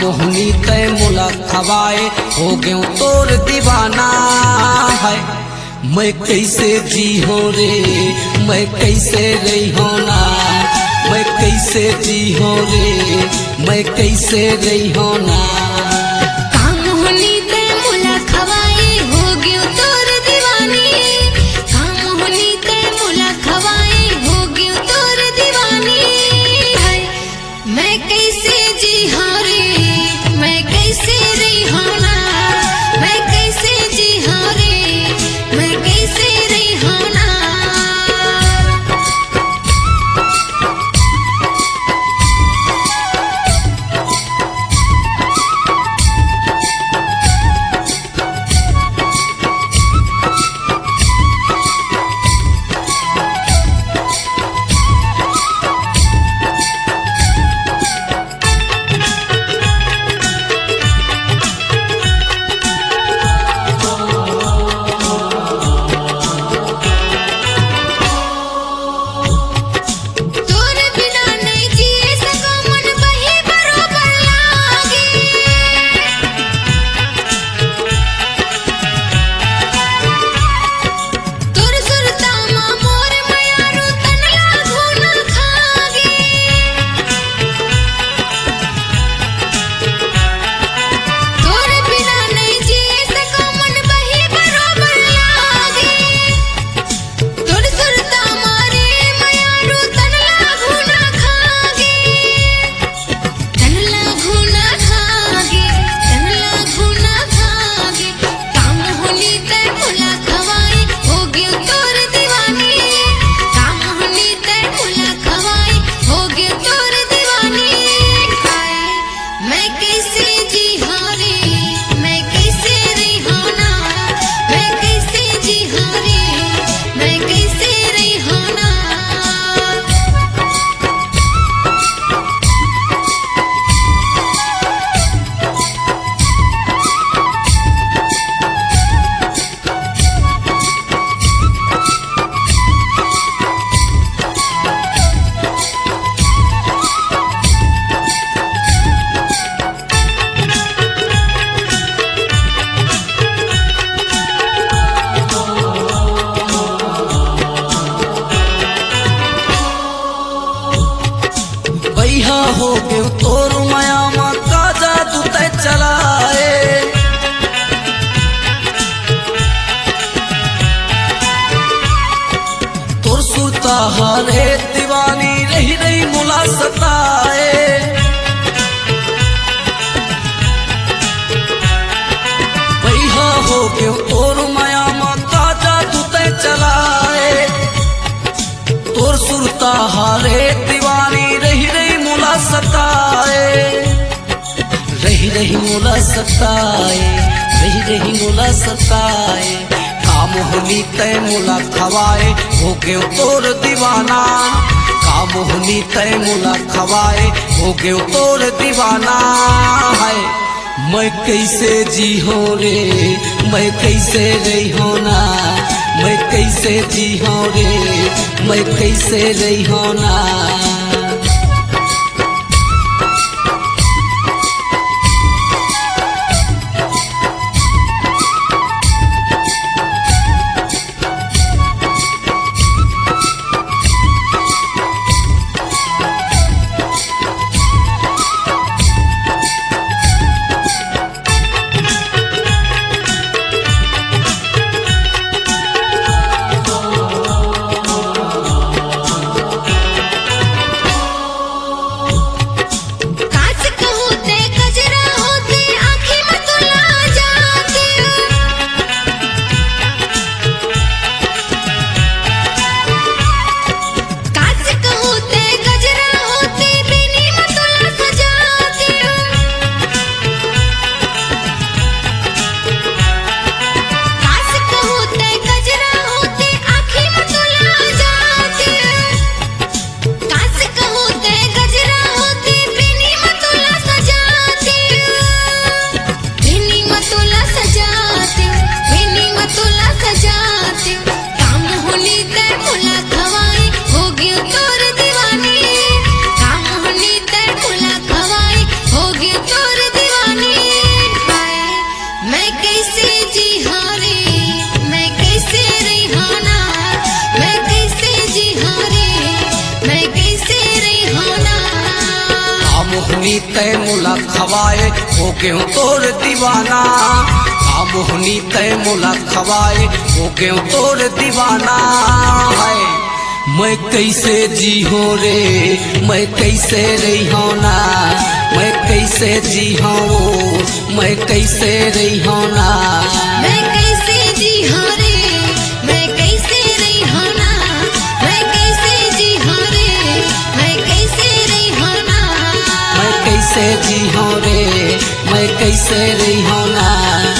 मोहनी तय मुला खवाए हो गयो तोर दीवाना है। मैं कैसे जी हो रे मैं कैसे रही हो ना, मैं कैसे जी हो रे मैं कैसे रही हो ना। हो गयो तोर माया माँ का जादू तय चलाए। तोर सुरता हारे दीवानी रही रही मुला सताए। भैया हो गयो तोर माया माँ का जादू तय चलाए। तोर सुरता हारे दीवानी रही रही सताए, रही रही मुला सताए, रही रही मुला सताए। काम होनी तय मुला खवाए हो गयो तोर दीवाना, काम होनी तय मुला खवाए हो गयो तोर दीवाना है। मैं कैसे जी हो रे मैं कैसे रही हो ना, मैं कैसे जी हो रे मैं कैसे रही हो ना। मोहनी तय मुला खवाए हो क्यों तोर दीवाना, मोहनी तय मुला खवाए हो क्यों तोर दीवाना है। मैं कैसे जी हो रे, मैं कैसे रही हो ना, मैं कैसे जी हो, मैं कैसे रही हो ना, मैं कैसे जी हो रे, मैं कैसे रही हो ना, मैं कैसे जी हो रे, मैं कैसे रही हो ना, मैं कैसे जी हो रे, मैं कैसे रही हो ना।